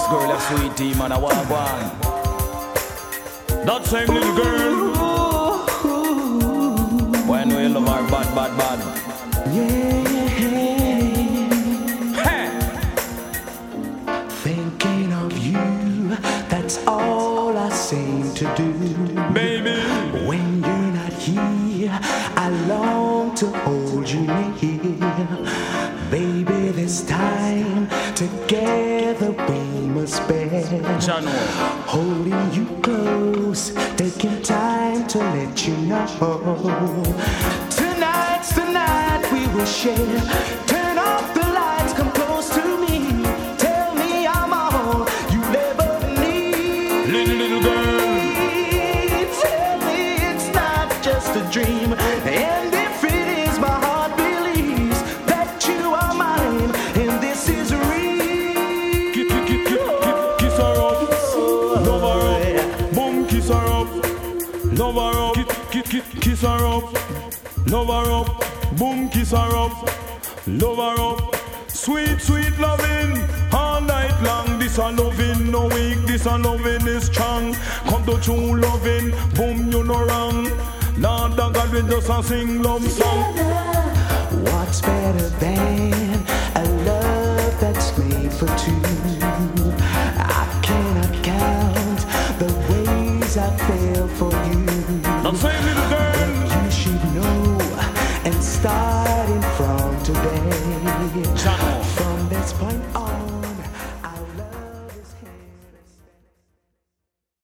Next girl, a sweetie, man, I want one. That same little girl. When we love her bad, bad, bad. Yeah. Hey. Thinking of you, that's all I seem to do. Baby, when you're not here, I long to hold you near. Baby, this time together we must spend. Holding you close, taking time to let you know. Tonight's the night we will share. Turn off the lights, come close to me. Tell me I'm all you'll ever need. little girl. Tell me it's not just a dream. And if it is, my heart believes that you are mine. And this is real. Kiss her up, love her up, boom, kiss her up, love her up, kiss her up, love her up, boom, kiss her up, love her up. Sweet, sweet loving, all night long. This a loving, no weak, this a loving is strong. Come to true loving, boom, you no wrong. Lord God, we just a sing love song. What's better than a love that's made for two? I cannot count the ways I fell for you. I'm saying, little girl, you should know and start